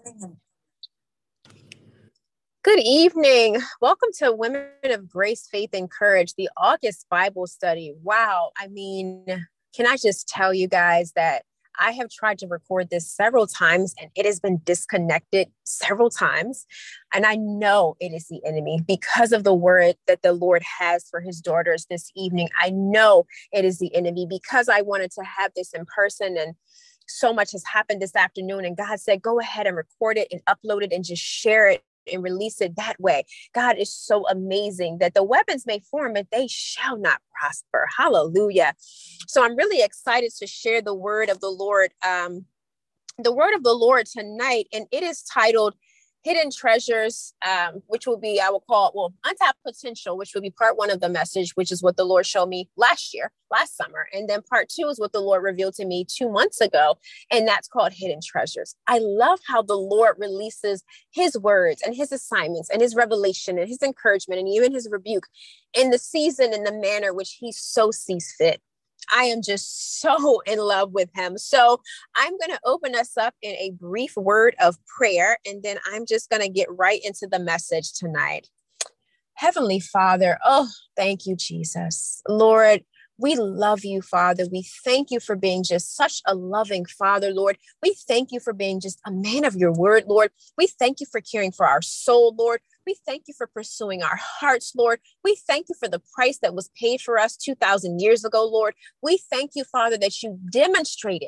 Good evening. Welcome to Women of Grace, Faith, and Courage, the August Bible study. Wow. Can I just tell you guys that I have tried to record this several times and it has been disconnected several times. And I know it is the enemy because of the word that the Lord has for his daughters this evening. I know it is the enemy because I wanted to have this in person, and so much has happened this afternoon. And God said, go ahead and record it and upload it and just share it and release it that way. God is so amazing that the weapons may form, but they shall not prosper. Hallelujah. So I'm really excited to share the word of the Lord, tonight. And it is titled Hidden Treasures, which will be, I will call, Untapped Potential, which will be part one of the message, which is what the Lord showed me last summer. And then part two is what the Lord revealed to me 2 months ago. And that's called Hidden Treasures. I love how the Lord releases his words and his assignments and his revelation and his encouragement and even his rebuke in the season and the manner which he so sees fit. I am just so in love with him. So I'm going to open us up in a brief word of prayer, and then I'm just going to get right into the message tonight. Heavenly Father, oh, thank you, Jesus. Lord, we love you, Father. We thank you for being just such a loving Father, Lord. We thank you for being just a man of your word, Lord. We thank you for caring for our soul, Lord. We thank you for pursuing our hearts, Lord. We thank you for the price that was paid for us 2,000 years ago, Lord. We thank you, Father, that you demonstrate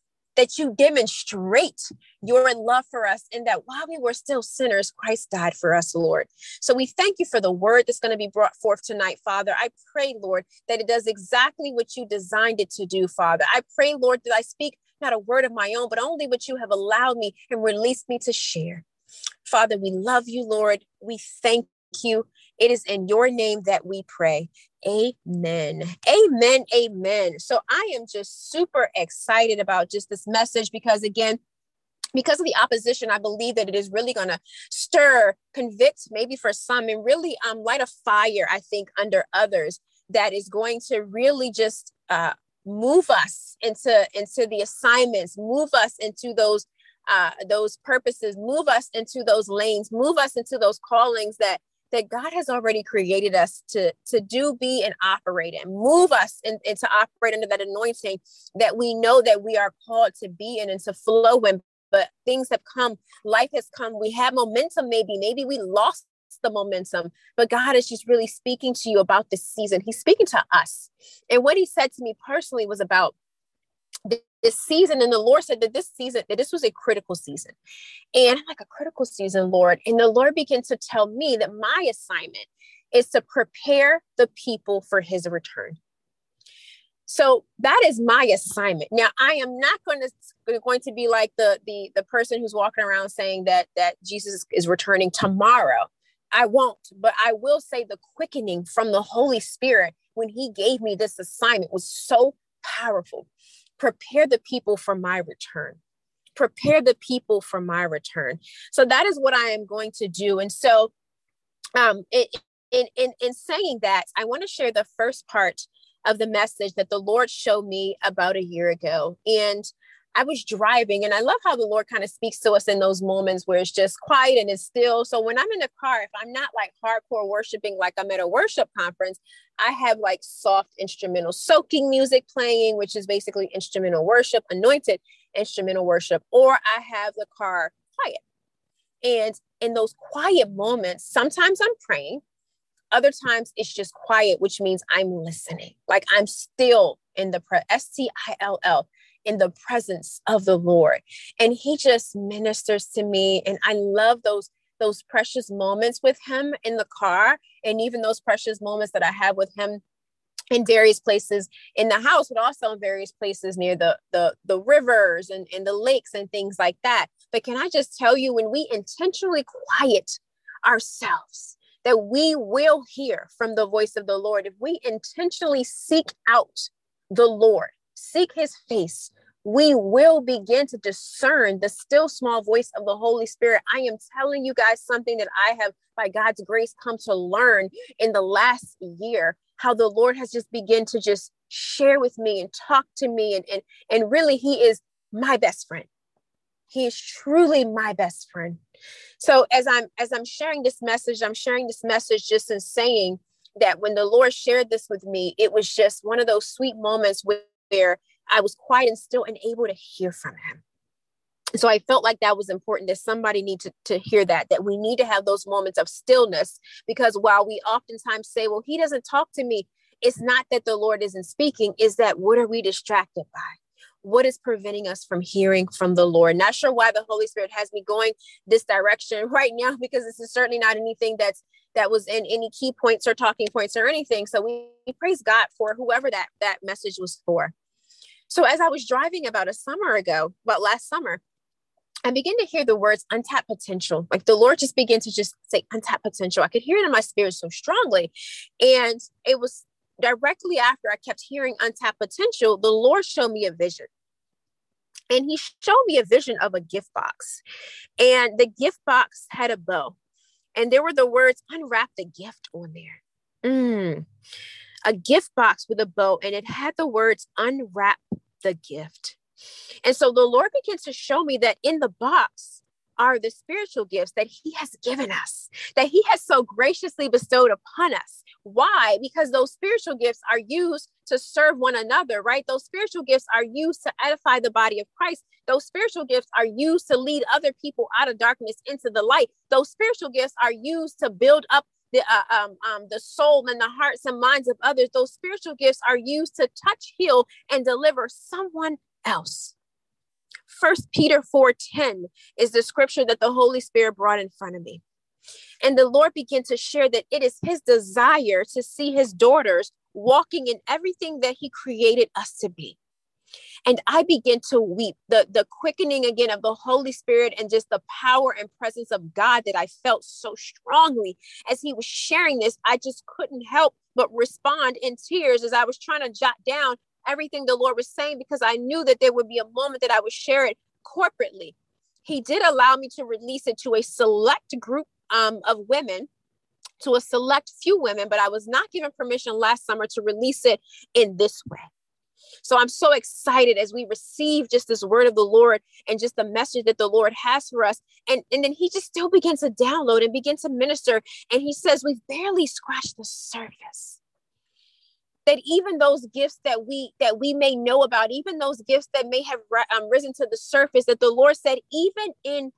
your love for us, and that while we were still sinners, Christ died for us, Lord. So we thank you for the word that's going to be brought forth tonight, Father. I pray, Lord, that it does exactly what you designed it to do, Father. I pray, Lord, that I speak not a word of my own, but only what you have allowed me and released me to share. Father, we love you, Lord. We thank you. It is in your name that we pray. Amen. Amen. Amen. So I am just super excited about just this message because, again, because of the opposition, I believe that it is really going to stir, convict, maybe for some, and really light a fire, I think, under others that is going to really just move us into the assignments, move us into those purposes, move us into those lanes, move us into those callings that God has already created us to do, be, and operate in. Move us into operate under that anointing that we know that we are called to be in and to flow in. But things have come, life has come. We have momentum, maybe we lost the momentum, but God is just really speaking to you about this season. He's speaking to us. And what he said to me personally was about this season. And the Lord said that this was a critical season. And I'm like, a critical season, Lord. And the Lord began to tell me that my assignment is to prepare the people for his return. So that is my assignment. Now, I am not going to be like the person who's walking around saying that Jesus is returning tomorrow. I won't, but I will say the quickening from the Holy Spirit when he gave me this assignment was so powerful. Prepare the people for my return. Prepare the people for my return. So that is what I am going to do. And so in saying that, I want to share the first part of the message that the Lord showed me about a year ago. And I was driving, and I love how the Lord kind of speaks to us in those moments where it's just quiet and it's still. So when I'm in the car, if I'm not like hardcore worshiping, like I'm at a worship conference, I have like soft instrumental soaking music playing, which is basically instrumental worship, anointed instrumental worship, or I have the car quiet. And in those quiet moments, sometimes I'm praying. Other times it's just quiet, which means I'm listening. Like I'm still in the STILL, in the presence of the Lord. And he just ministers to me. And I love those precious moments with him in the car. And even those precious moments that I have with him in various places in the house, but also in various places near the rivers and the lakes and things like that. But can I just tell you, when we intentionally quiet ourselves, that we will hear from the voice of the Lord. If we intentionally seek out the Lord, seek his face, we will begin to discern the still small voice of the Holy Spirit. I am telling you guys something that I have, by God's grace, come to learn in the last year, how the Lord has just begun to just share with me and talk to me. And really, he is my best friend. He is truly my best friend. So as I'm sharing this message, I'm sharing this message just in saying that when the Lord shared this with me, it was just one of those sweet moments where I was quiet and still and able to hear from him. So I felt like that was important, that somebody need to hear that we need to have those moments of stillness, because while we oftentimes say, well, he doesn't talk to me, it's not that the Lord isn't speaking, is that what are we distracted by? What is preventing us from hearing from the Lord? Not sure why the Holy Spirit has me going this direction right now, because this is certainly not anything that was in any key points or talking points or anything. So we praise God for whoever that message was for. So as I was driving about last summer, I began to hear the words untapped potential. Like the Lord just began to just say untapped potential. I could hear it in my spirit so strongly. And it was directly after I kept hearing untapped potential, the Lord showed me a vision. And he showed me a vision of a gift box. And the gift box had a bow. And there were the words, unwrap the gift on there. A gift box with a bow. And it had the words, unwrap the gift. And so the Lord began to show me that in the box are the spiritual gifts that he has given us, that he has so graciously bestowed upon us. Why? Because those spiritual gifts are used to serve one another, right? Those spiritual gifts are used to edify the body of Christ. Those spiritual gifts are used to lead other people out of darkness into the light. Those spiritual gifts are used to build up the soul and the hearts and minds of others. Those spiritual gifts are used to touch, heal, and deliver someone else. 1 Peter 4:10 is the scripture that the Holy Spirit brought in front of me. And the Lord began to share that it is his desire to see his daughters walking in everything that he created us to be. And I began to weep, the quickening again of the Holy Spirit and just the power and presence of God that I felt so strongly as he was sharing this. I just couldn't help but respond in tears as I was trying to jot down everything the Lord was saying, because I knew that there would be a moment that I would share it corporately. He did allow me to release it to a select group of women, to a select few women, but I was not given permission last summer to release it in this way. So I'm so excited as we receive just this word of the Lord and just the message that the Lord has for us. And then he just still begins to download and begin to minister. And he says, we've barely scratched the surface. That even those gifts that we may know about, even those gifts that may have risen to the surface, that the Lord said, even in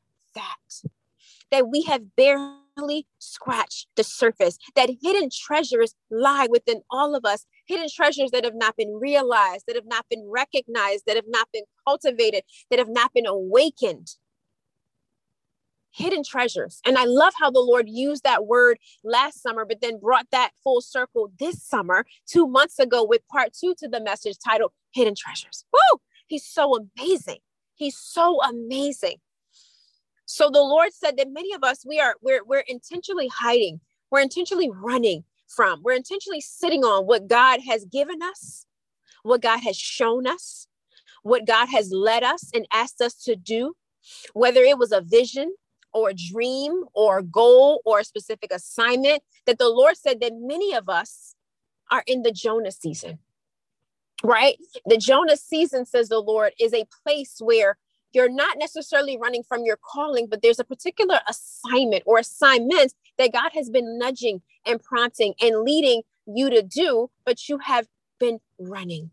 that we have barely scratched the surface, that hidden treasures lie within all of us, hidden treasures that have not been realized, that have not been recognized, that have not been cultivated, that have not been awakened. Hidden treasures. And I love how the Lord used that word last summer, but then brought that full circle this summer, 2 months ago, with part 2 to the message titled Hidden Treasures. Woo! He's so amazing. He's so amazing. So the Lord said that many of us, we're intentionally hiding. We're intentionally running from. We're intentionally sitting on what God has given us, what God has shown us, what God has led us and asked us to do, whether it was a vision or a dream or a goal or a specific assignment, that the Lord said that many of us are in the Jonah season, right? The Jonah season, says the Lord, is a place where you're not necessarily running from your calling, but there's a particular assignment or assignments that God has been nudging and prompting and leading you to do, but you have been running.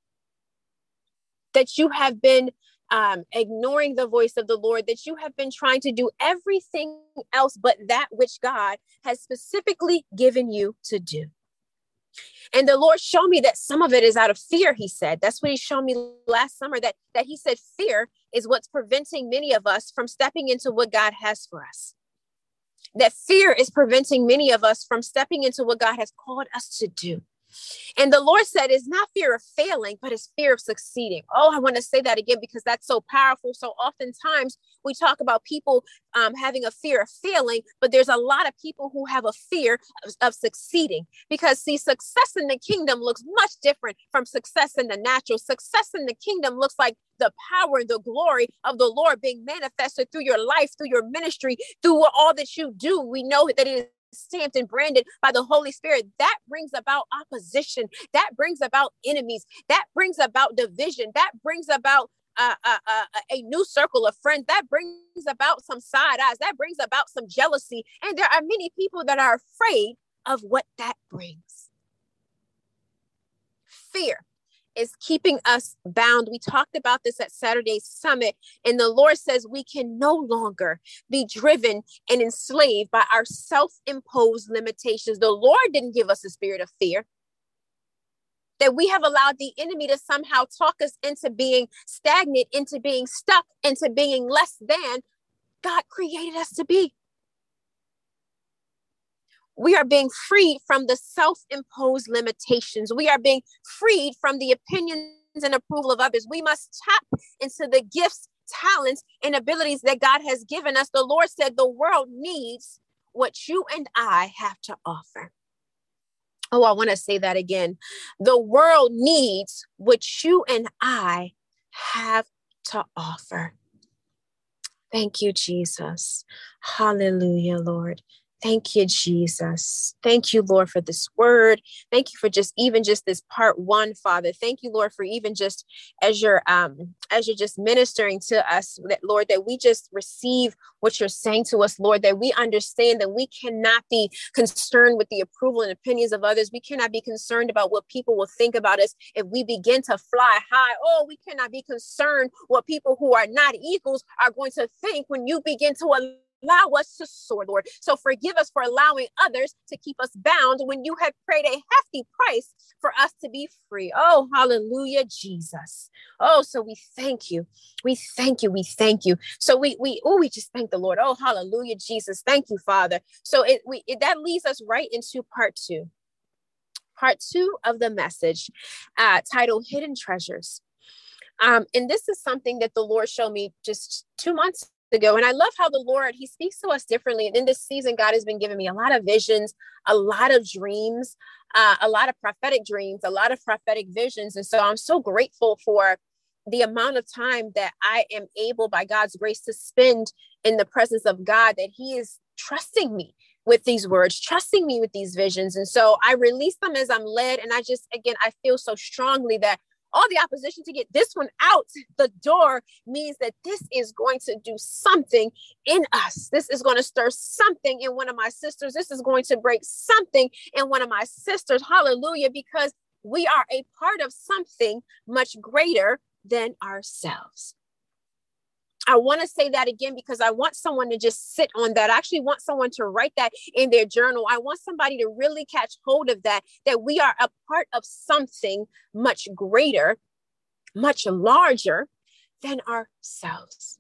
That you have been ignoring the voice of the Lord, that you have been trying to do everything else but that which God has specifically given you to do. And the Lord showed me that some of it is out of fear, he said. That's what he showed me last summer, that he said fear is what's preventing many of us from stepping into what God has for us. That fear is preventing many of us from stepping into what God has called us to do. And the Lord said, it's not fear of failing, but it's fear of succeeding. Oh, I want to say that again, because that's so powerful. So oftentimes we talk about people having a fear of failing, but there's a lot of people who have a fear of succeeding, because see, success in the kingdom looks much different from success in the natural. Success in the kingdom looks like the power and the glory of the Lord being manifested through your life, through your ministry, through all that you do. We know that it is stamped and branded by the Holy Spirit. That brings about opposition. That brings about enemies. That brings about division. That brings about a new circle of friends. That brings about some side eyes. That brings about some jealousy. And there are many people that are afraid of what that brings. Fear is keeping us bound. We talked about this at Saturday's summit, and the Lord says we can no longer be driven and enslaved by our self-imposed limitations. The Lord didn't give us a spirit of fear. That we have allowed the enemy to somehow talk us into being stagnant, into being stuck, into being less than God created us to be. We are being freed from the self-imposed limitations. We are being freed from the opinions and approval of others. We must tap into the gifts, talents, and abilities that God has given us. The Lord said the world needs what you and I have to offer. Oh, I want to say that again. The world needs what you and I have to offer. Thank you, Jesus. Hallelujah, Lord. Thank you, Jesus. Thank you, Lord, for this word. Thank you for just this part one, Father. Thank you, Lord, for even just as you're just ministering to us, that Lord, that we just receive what you're saying to us, Lord, that we understand that we cannot be concerned with the approval and opinions of others. We cannot be concerned about what people will think about us if we begin to fly high. Oh, we cannot be concerned what people who are not eagles are going to think when you begin to allow us to soar, Lord. So forgive us for allowing others to keep us bound when you have paid a hefty price for us to be free. Oh, hallelujah, Jesus. Oh, so we thank you. We thank you. We thank you. So we just thank the Lord. Oh, hallelujah, Jesus. Thank you, Father. So that leads us right into part two. Part two of the message, titled Hidden Treasures. And this is something that the Lord showed me just 2 months ago. And I love how the Lord, he speaks to us differently. And in this season, God has been giving me a lot of visions, a lot of dreams, a lot of prophetic dreams, a lot of prophetic visions. And so I'm so grateful for the amount of time that I am able, by God's grace, to spend in the presence of God, that he is trusting me with these words, trusting me with these visions. And so I release them as I'm led. And I feel so strongly that all the opposition to get this one out the door means that this is going to do something in us. This is going to stir something in one of my sisters. This is going to break something in one of my sisters. Hallelujah. Because we are a part of something much greater than ourselves. I want to say that again, because I want someone to just sit on that. I actually want someone to write that in their journal. I want somebody to really catch hold of that we are a part of something much greater, much larger than ourselves.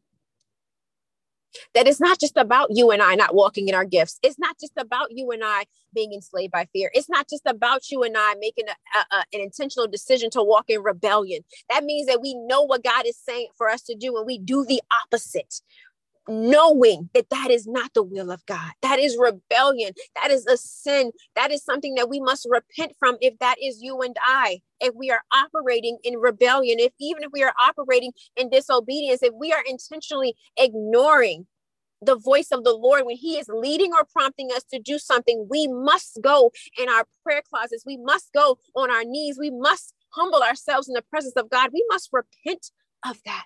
That it's not just about you and I not walking in our gifts. It's not just about you and I being enslaved by fear. It's not just about you and I making an intentional decision to walk in rebellion. That means that we know what God is saying for us to do, and we do the opposite, knowing that that is not the will of God. That is rebellion. That is a sin. That is something that we must repent from if that is you and I. If we are operating in rebellion, even if we are operating in disobedience, if we are intentionally ignoring the voice of the Lord when he is leading or prompting us to do something, we must go in our prayer closets. We must go on our knees. We must humble ourselves in the presence of God. We must repent of that.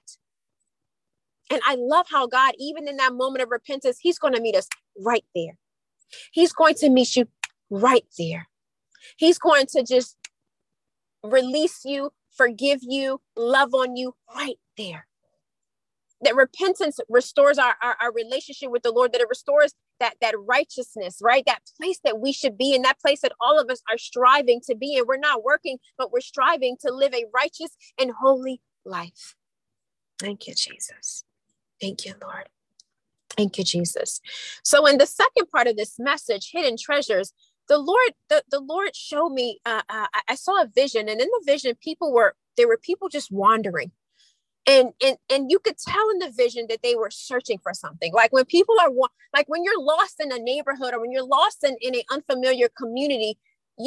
And I love how God, even in that moment of repentance, he's going to meet us right there. He's going to meet you right there. He's going to just release you, forgive you, love on you right there. That repentance restores our relationship with the Lord, that it restores that righteousness, right? That place that we should be in, that place that all of us are striving to be in. We're not working, but we're striving to live a righteous and holy life. Thank you, Jesus. Thank you, Lord. Thank you, Jesus. So in the second part of this message, Hidden Treasures, the Lord showed me, I saw a vision, and in the vision, there were people just wandering. And you could tell in the vision that they were searching for something. Like when people are, like when you're lost in a neighborhood or when you're lost in an unfamiliar community,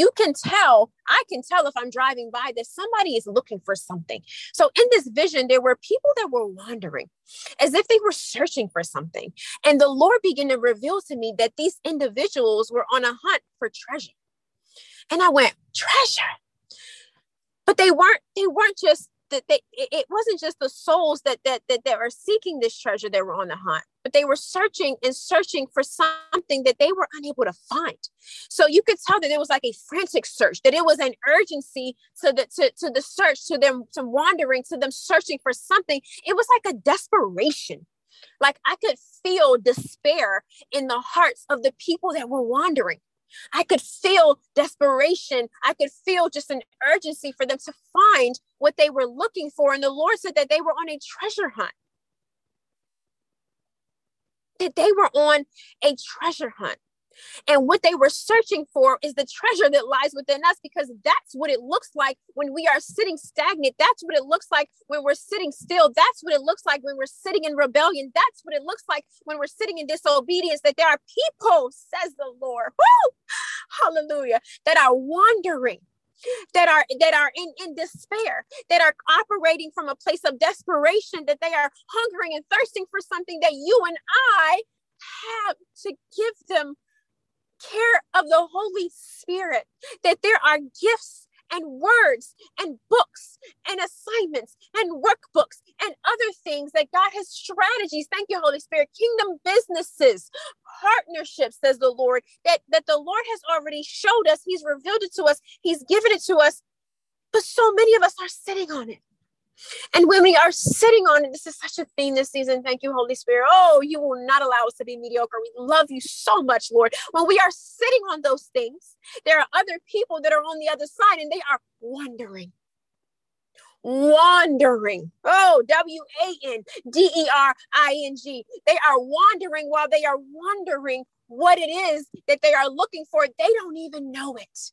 I can tell if I'm driving by that somebody is looking for something. So in this vision, there were people that were wandering as if they were searching for something. And the Lord began to reveal to me that these individuals were on a hunt for treasure. And I went, treasure? But they weren't just that it wasn't just the souls that were seeking this treasure that were on the hunt, but they were searching for something that they were unable to find. So you could tell that there was like a frantic search, that it was an urgency to the search, to them, to wandering, to them searching for something. It was like a desperation. Like I could feel despair in the hearts of the people that were wandering. I could feel desperation. I could feel just an urgency for them to find what they were looking for. And the Lord said that they were on a treasure hunt. That they were on a treasure hunt. And what they were searching for is the treasure that lies within us, because that's what it looks like when we are sitting stagnant. That's what it looks like when we're sitting still. That's what it looks like when we're sitting in rebellion. That's what it looks like when we're sitting in disobedience, that there are people, says the Lord, woo, hallelujah, that are wandering, that are in despair, that are operating from a place of desperation, that they are hungering and thirsting for something that you and I have to give them care of the Holy Spirit, that there are gifts and words and books and assignments and workbooks and other things, that God has strategies. Thank you, Holy Spirit. Kingdom businesses, partnerships, says the Lord, that the Lord has already showed us. He's revealed it to us. He's given it to us. But so many of us are sitting on it. And when we are sitting on it, this is such a theme this season. Thank you, Holy Spirit. Oh, you will not allow us to be mediocre. We love you so much, Lord. When we are sitting on those things, there are other people that are on the other side, and they are wandering. Oh, wandering. They are wandering. While they are wondering what it is that they are looking for, they don't even know it.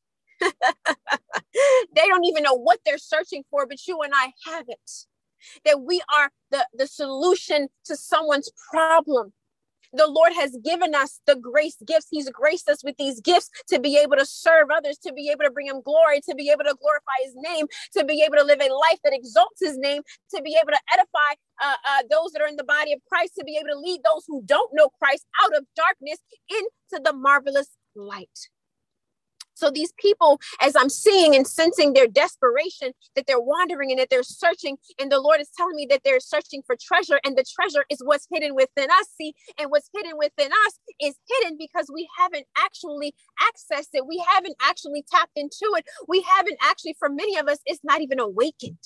They don't even know what they're searching for, but you and I have it. That we are the solution to someone's problem. The Lord has given us the grace gifts. He's graced us with these gifts to be able to serve others, to be able to bring him glory, to be able to glorify his name, to be able to live a life that exalts his name, to be able to edify those that are in the body of Christ, to be able to lead those who don't know Christ out of darkness into the marvelous light. So these people, as I'm seeing and sensing their desperation, that they're wandering and that they're searching, and the Lord is telling me that they're searching for treasure, and the treasure is what's hidden within us. See, and what's hidden within us is hidden because we haven't actually accessed it. We haven't actually tapped into it. We haven't actually, for many of us, it's not even awakened.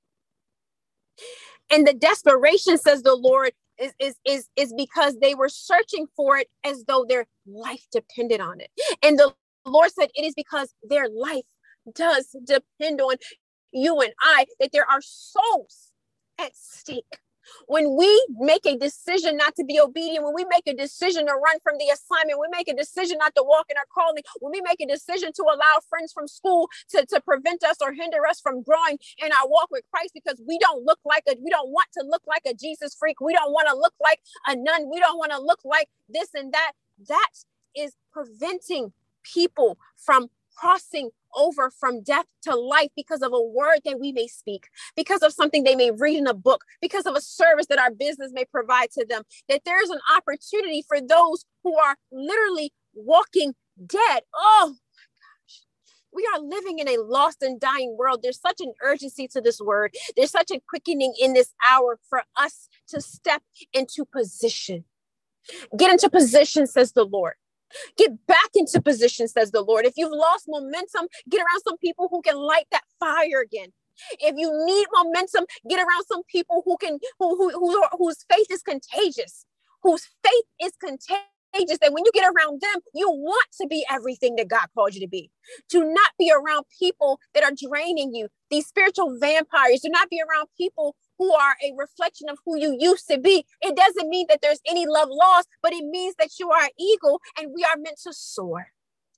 And the desperation, says the Lord, is because they were searching for it as though their life depended on it. And the Lord said it is because their life does depend on you and I, that there are souls at stake. When we make a decision not to be obedient, when we make a decision to run from the assignment, we make a decision not to walk in our calling, when we make a decision to allow friends from school to prevent us or hinder us from growing in our walk with Christ, because we don't want to look like a Jesus freak. We don't want to look like a nun. We don't want to look like this and that. That is preventing people from crossing over from death to life because of a word that we may speak, because of something they may read in a book, because of a service that our business may provide to them, that there's an opportunity for those who are literally walking dead. Oh my gosh. We are living in a lost and dying world. There's such an urgency to this word. There's such a quickening in this hour for us to step into position. Get into position, says the Lord. Get back into position, says the Lord. If you've lost momentum, get around some people who can light that fire again. If you need momentum, get around some people whose faith is contagious, whose faith is contagious. That when you get around them, you want to be everything that God called you to be. Do not be around people that are draining you. These spiritual vampires. Do not be around people who are a reflection of who you used to be. It doesn't mean that there's any love lost, but it means that you are an eagle and we are meant to soar.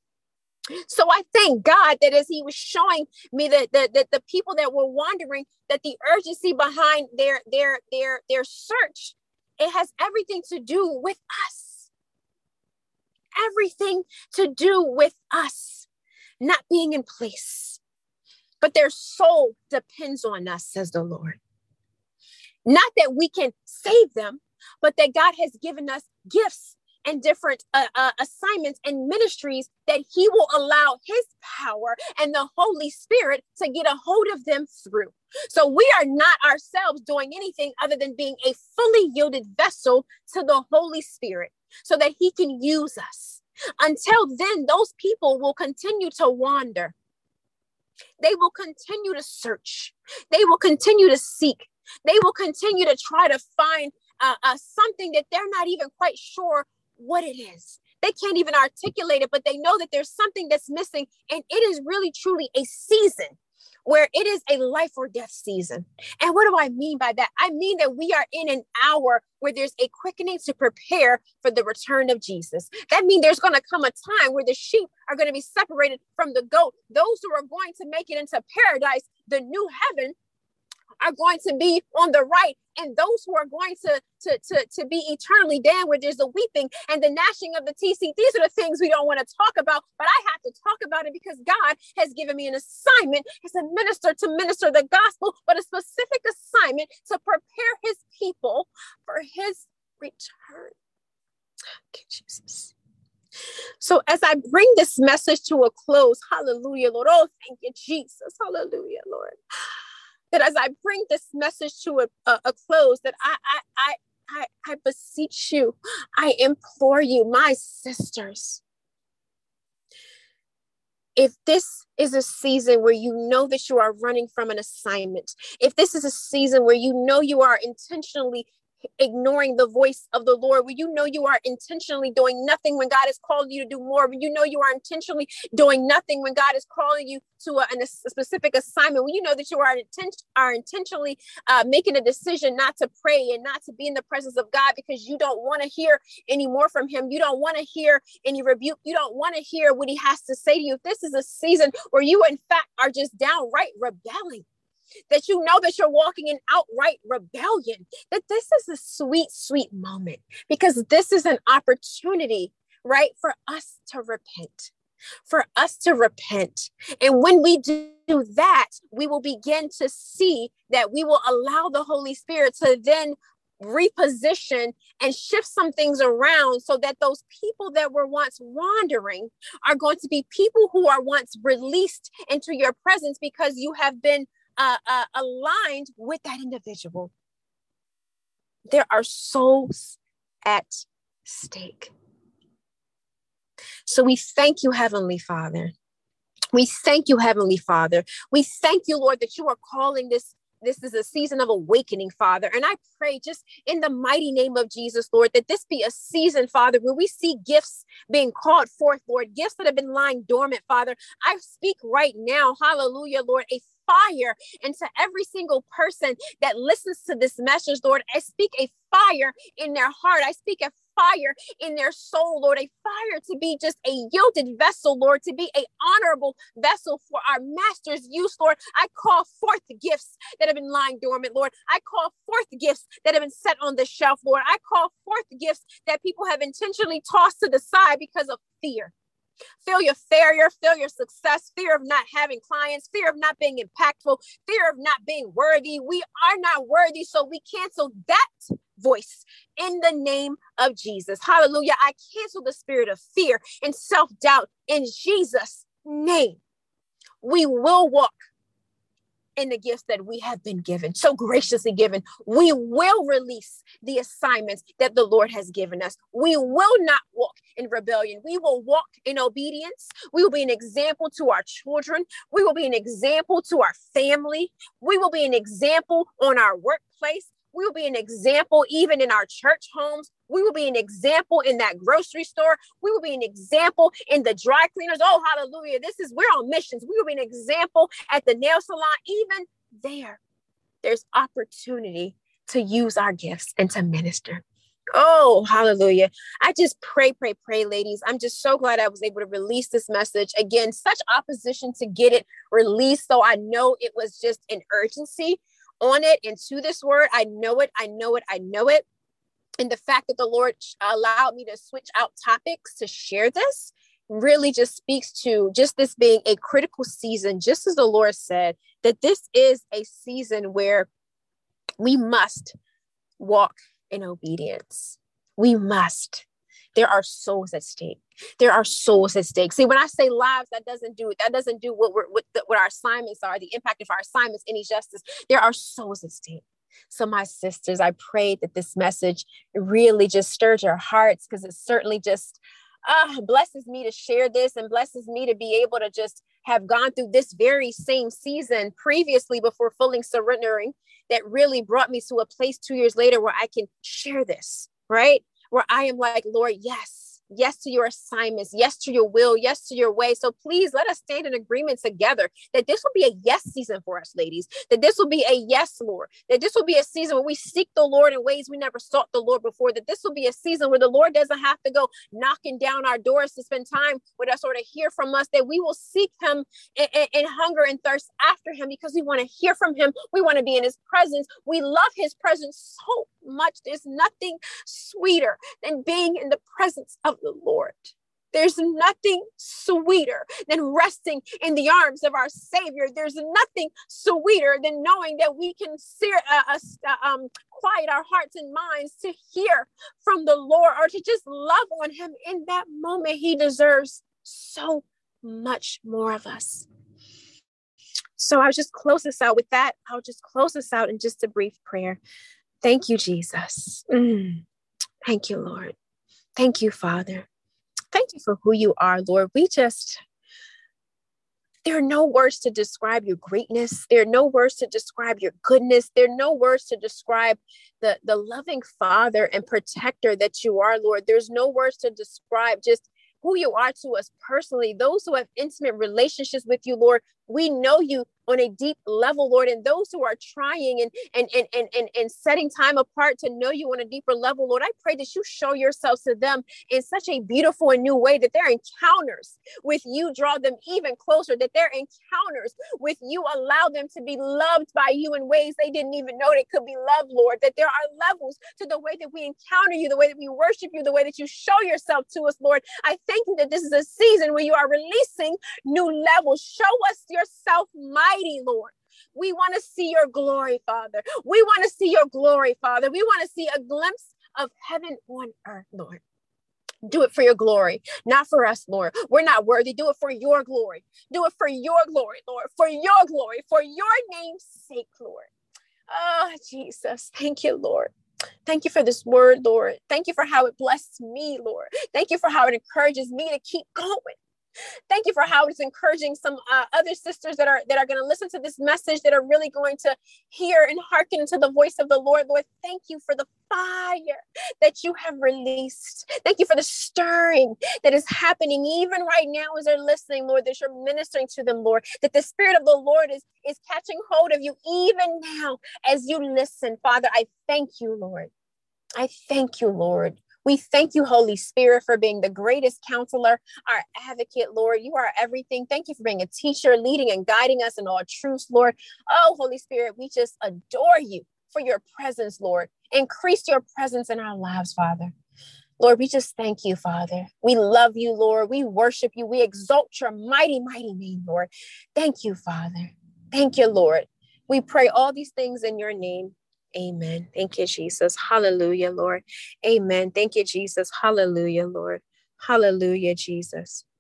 So I thank God that as he was showing me that the people that were wandering, that the urgency behind their search, it has everything to do with us. Everything to do with us not being in place. But their soul depends on us, says the Lord. Not that we can save them, but that God has given us gifts and different assignments and ministries that he will allow his power and the Holy Spirit to get a hold of them through. So we are not ourselves doing anything other than being a fully yielded vessel to the Holy Spirit so that he can use us. Until then, those people will continue to wander. They will continue to search. They will continue to seek. They will continue to try to find something that they're not even quite sure what it is. They can't even articulate it, but they know that there's something that's missing. And it is really, truly a season where it is a life or death season. And what do I mean by that? I mean that we are in an hour where there's a quickening to prepare for the return of Jesus. That means there's going to come a time where the sheep are going to be separated from the goat. Those who are going to make it into paradise, the new heaven, are going to be on the right, and those who are going to be eternally damned, where there's the weeping and the gnashing of the teeth. These are the things we don't want to talk about, but I have to talk about it because God has given me an assignment as a minister to minister the gospel, but a specific assignment to prepare his people for his return. Okay, Jesus. So as I bring this message to a close, hallelujah, Lord. Oh, thank you, Jesus. Hallelujah, Lord. That as I bring this message to a close, that I beseech you, I implore you, my sisters, if this is a season where you know that you are running from an assignment, if this is a season where you know you are intentionally ignoring the voice of the Lord, where you know you are intentionally doing nothing when God is calling you to do more, when you know you are intentionally doing nothing when God is calling you to a specific assignment, when you know that you are intentionally making a decision not to pray and not to be in the presence of God because you don't want to hear any more from him, you don't want to hear any rebuke, you don't want to hear what he has to say to you. If this is a season where you in fact are just downright rebelling, that you know that you're walking in outright rebellion, that this is a sweet, sweet moment, because this is an opportunity, right, for us to repent, And when we do that, we will begin to see that we will allow the Holy Spirit to then reposition and shift some things around so that those people that were once wandering are going to be people who are once released into your presence because you have been aligned with that individual. There are souls at stake. So we thank you, Heavenly Father. We thank you, Heavenly Father. We thank you, Lord, that you are calling this is a season of awakening, Father. And I pray just in the mighty name of Jesus, Lord, that this be a season, Father, where we see gifts being called forth, Lord, gifts that have been lying dormant, Father. I speak right now, hallelujah, Lord, a fire into every single person that listens to this message, Lord. I speak a fire in their heart. I speak a fire in their soul, Lord, a fire to be just a yielded vessel, Lord, to be a honorable vessel for our master's use, Lord. I call forth the gifts that have been lying dormant, Lord. I call forth the gifts that have been set on the shelf, Lord. I call forth the gifts that people have intentionally tossed to the side because of fear. Failure, success, fear of not having clients, fear of not being impactful, fear of not being worthy. We are not worthy, so we cancel that voice in the name of Jesus. Hallelujah. I cancel the spirit of fear and self-doubt in Jesus' name. We will walk in the gifts that we have been given, so graciously given. We will release the assignments that the Lord has given us. We will not walk in rebellion. We will walk in obedience. We will be an example to our children. We will be an example to our family. We will be an example on our workplace. We will be an example even in our church homes. We will be an example in that grocery store. We will be an example in the dry cleaners. Oh, hallelujah. We're on missions. We will be an example at the nail salon. Even there's opportunity to use our gifts and to minister. Oh, hallelujah. I just pray, ladies. I'm just so glad I was able to release this message. Again, such opposition to get it released. So I know it was just an urgency on it and to this word. I know it. And the fact that the Lord allowed me to switch out topics to share this really just speaks to just this being a critical season, just as the Lord said, that this is a season where we must walk in obedience. We must. There are souls at stake. There are souls at stake. See, when I say lives, that doesn't do what our assignments are, the impact of our assignments, any justice. There are souls at stake. So my sisters, I pray that this message really just stirs your hearts, because it certainly just blesses me to share this, and blesses me to be able to just have gone through this very same season previously before fully surrendering, that really brought me to a place 2 years later where I can share this, right? Where I am like, Lord, yes to your assignments, yes to your will, yes to your way. So please let us stand in agreement together that this will be a yes season for us, ladies, that this will be a yes, Lord, that this will be a season where we seek the Lord in ways we never sought the Lord before, that this will be a season where the Lord doesn't have to go knocking down our doors to spend time with us or to hear from us, that we will seek him and hunger and thirst after him, because we want to hear from him. We want to be in his presence. We love his presence so much. There's nothing sweeter than being in the presence of the Lord. There's nothing sweeter than resting in the arms of our Savior. There's nothing sweeter than knowing that we can quiet our hearts and minds to hear from the Lord, or to just love on him in that moment. He deserves so much more of us. So I'll just close this out with that. I'll just close this out in just a brief prayer. Thank you, Jesus. Thank you, Lord. Thank you, Father. Thank you for who you are, Lord. There are no words to describe your greatness. There are no words to describe your goodness. There are no words to describe the loving Father and protector that you are, Lord. There's no words to describe just who you are to us personally. Those who have intimate relationships with you, Lord, we know you on a deep level, Lord. And those who are trying and setting time apart to know you on a deeper level, Lord, I pray that you show yourself to them in such a beautiful and new way, that their encounters with you draw them even closer, that their encounters with you allow them to be loved by you in ways they didn't even know they could be loved, Lord, that there are levels to the way that we encounter you, the way that we worship you, the way that you show yourself to us, Lord. I thank you that this is a season where you are releasing new levels. Show us yourself mighty, Lord. We want to see your glory, Father. We want to see your glory, Father. We want to see a glimpse of heaven on earth, Lord. Do it for your glory, not for us, Lord. We're not worthy. Do it for your glory. Do it for your glory, Lord. For your glory, for your name's sake, Lord. Oh, Jesus. Thank you, Lord. Thank you for this word, Lord. Thank you for how it blessed me, Lord. Thank you for how it encourages me to keep going. Thank you for how it's encouraging some other sisters that are going to listen to this message, that are really going to hear and hearken to the voice of the Lord. Lord, thank you for the fire that you have released. Thank you for the stirring that is happening even right now as they're listening, Lord, that you're ministering to them, Lord, that the Spirit of the Lord is catching hold of you even now as you listen. Father, I thank you, Lord. I thank you, Lord. We thank you, Holy Spirit, for being the greatest counselor, our advocate, Lord. You are everything. Thank you for being a teacher, leading and guiding us in all truths, Lord. Oh, Holy Spirit, we just adore you for your presence, Lord. Increase your presence in our lives, Father. Lord, we just thank you, Father. We love you, Lord. We worship you. We exalt your mighty, mighty name, Lord. Thank you, Father. Thank you, Lord. We pray all these things in your name. Amen. Thank you, Jesus. Hallelujah, Lord. Amen. Thank you, Jesus. Hallelujah, Lord. Hallelujah, Jesus.